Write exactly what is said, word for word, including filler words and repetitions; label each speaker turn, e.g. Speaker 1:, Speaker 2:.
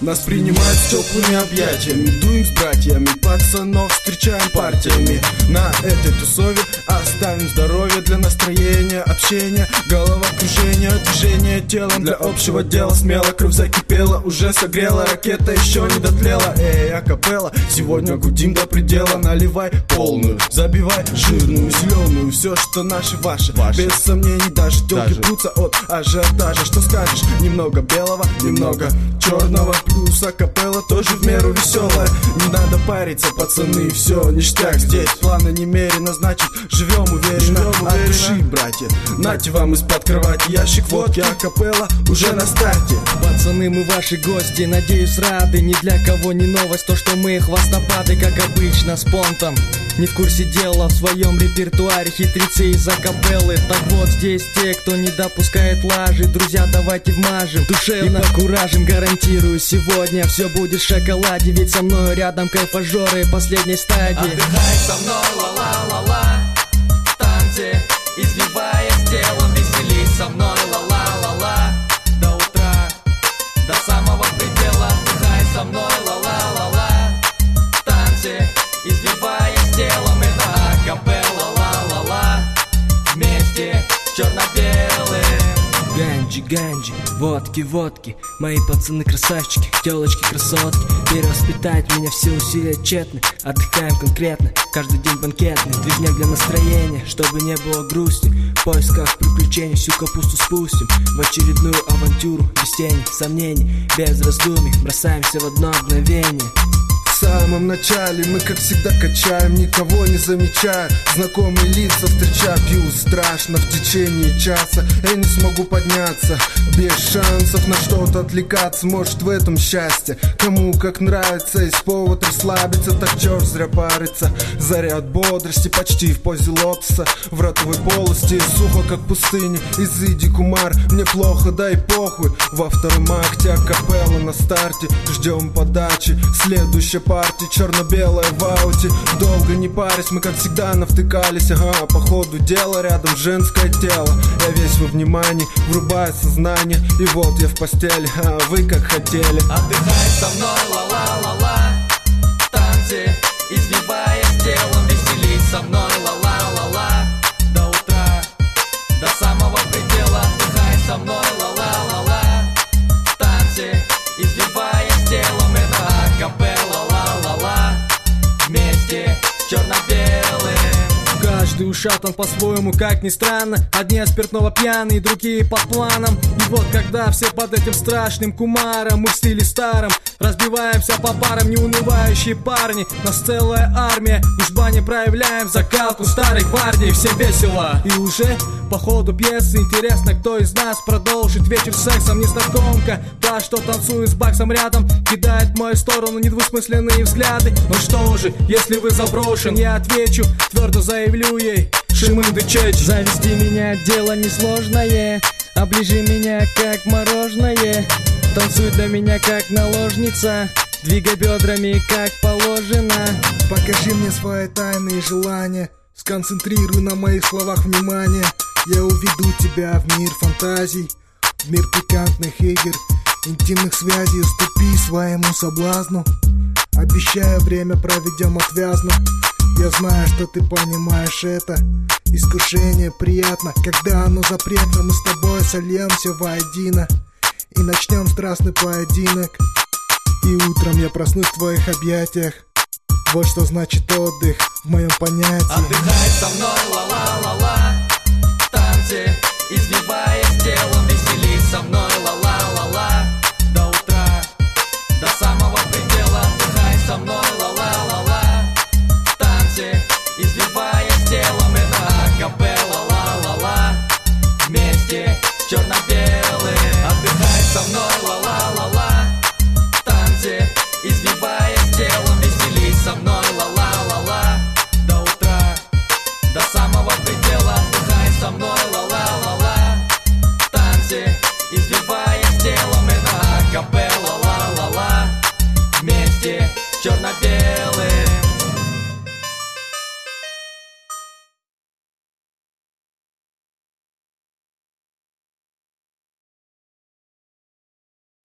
Speaker 1: Нас принимают с теплыми объятиями, дуем с братьями, пацанов встречаем партиями. На этой тусове оставим здоровье для настроения, общения, головокружения, движения телом для общего дела. Смело кровь закипела, уже согрела, ракета еще не дотлела. Эй, акапелла, сегодня гудим до предела. Наливай полную, забивай жирную, зеленую, все, что наше, ваше, ваше. Без сомнений, даже телки прутся от ажиотажа. Что скажешь? Немного белого, немного черного, плюс акапелла тоже в меру веселая. Не надо париться, пацаны, все ништяк. Здесь планы немерено, значит живем уверенно, живем от души, братья. Нате вам из-под кровати ящик водки, акапелла уже на старте.
Speaker 2: Пацаны, мы ваши гости, надеюсь рады. Ни для кого не новость то, что мы хвостопады, как обычно, с понтом. Не в курсе дела, в своем репертуаре хитрецы из акапеллы. Так вот, здесь те, кто не допускает лажи. Друзья, давайте вмажем, душевно и покуражим. Гарантирую, сегодня все будет в шоколаде. Ведь со мной рядом кайфажоры последней стадии.
Speaker 3: Отдыхай со мной, ла-ла-ла-ла, в танце, извиваясь телом, веселись со мной, ла-ла-ла-ла, до утра, до самого предела. Отдыхай со мной, ла-ла-ла-ла, в танце, извиваясь телом. Это акапелла, ла-ла-ла, вместе черно-белые.
Speaker 2: Ганджи, ганджи, водки, водки. Мои пацаны красавчики, телочки красотки. Перевоспитать меня все усилия тщетны. Отдыхаем конкретно, каждый день банкетный. Движняк для настроения, чтобы не было грусти. В поисках приключений всю капусту спустим. В очередную авантюру, без тени, сомнений, без раздумий. Бросаемся в одно мгновение.
Speaker 1: В самом начале мы, как всегда, качаем, никого не замечая. Знакомые лица встречаю, пью страшно в течение часа. Я не смогу подняться, без шансов на что-то отвлекаться. Может, в этом счастье, кому как нравится. Есть повод расслабиться, так черт зря париться. Заряд бодрости почти в позе лотоса. В ротовой полости сухо, как пустыня. Изыди, кумар, мне плохо, да и похуй. Во втором акте акапелла на старте. Ждем подачи, следующая партия черно-белая в ауте. Долго не парясь, мы как всегда навтыкались. Ага, по ходу дела рядом женское тело. Я весь во внимании, врубаю сознание. И вот я в постели, а вы как хотели.
Speaker 3: Отдыхай со мной, ла-ла-ла-ла, в танце, извиваясь телом, веселись со мной, ла-ла-ла-ла, до утра, до самого предела. Отдыхай со мной, ла-ла-ла-ла, в танце, извиваясь телом. Это акапелла, ла-ла-ла, вместе черно-белые.
Speaker 2: Каждый ушатан по-своему, как ни странно. Одни от спиртного пьяные, другие под планом. И вот когда все под этим страшным кумаром, мы в стиле старом разбиваемся по парам, неунывающие парни. Нас целая армия, уж в бане проявляем закалку старых гвардий. Всем весело. И уже по ходу пьесы интересно, кто из нас продолжит вечер сексом. Незнакомка, та, что танцует с баксом рядом, кидает в мою сторону недвусмысленные взгляды. Ну что же, если вы заброшен, я отвечу, твердо заявлю ей: Шимын дычеч. Завести меня дело несложное, оближи меня как мороженое. Танцуй для меня как наложница, двигай бедрами как положено.
Speaker 4: Покажи мне свои тайные желания, сконцентрируй на моих словах внимание. Я уведу тебя в мир фантазий, в мир пикантных игр, интимных связей. Уступи своему соблазну, обещаю, время проведем отвязно. Я знаю, что ты понимаешь это. Искушение приятно, когда оно запретно. Мы с тобой сольемся воедино и начнем страстный поединок. И утром я проснусь в твоих объятиях. Вот что значит отдых в моем понятии.
Speaker 3: Отдыхай со мной, ла-ла-ла-ла,